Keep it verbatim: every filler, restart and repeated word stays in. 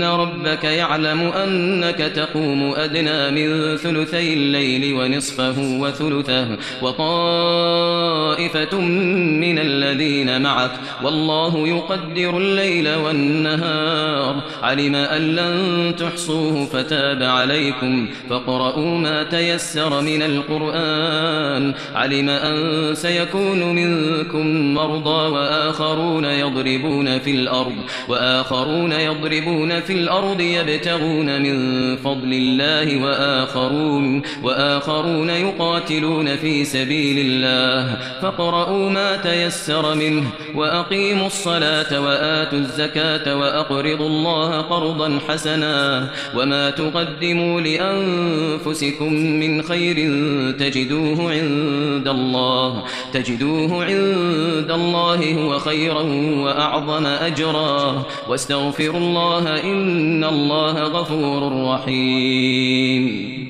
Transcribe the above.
ربك يعلم أنك تقوم أدنى من ثلثي الليل ونصفه وثلثه وطائفة من الذين معك والله يقدر الليل والنهار علم أن لن تحصوه فتاب عليكم فاقرؤوا ما تيسر من القرآن علم أن سيكون منكم مرضى وآخرون يضربون في الأرض وآخرون يضربون في الأرض يبتغون من فضل الله وآخرون وآخرون يقاتلون في سبيل الله فاقرؤوا ما تيسر منه وأقيموا الصلاة وآتوا الزكاة وأقرضوا الله قرضا حسنا وما تقدموا لأنفسكم من خير تجدوه عند الله تجدوه عند الله هو خيرا وأعظم أجرا واستغفروا الله إن الله غفور رحيم.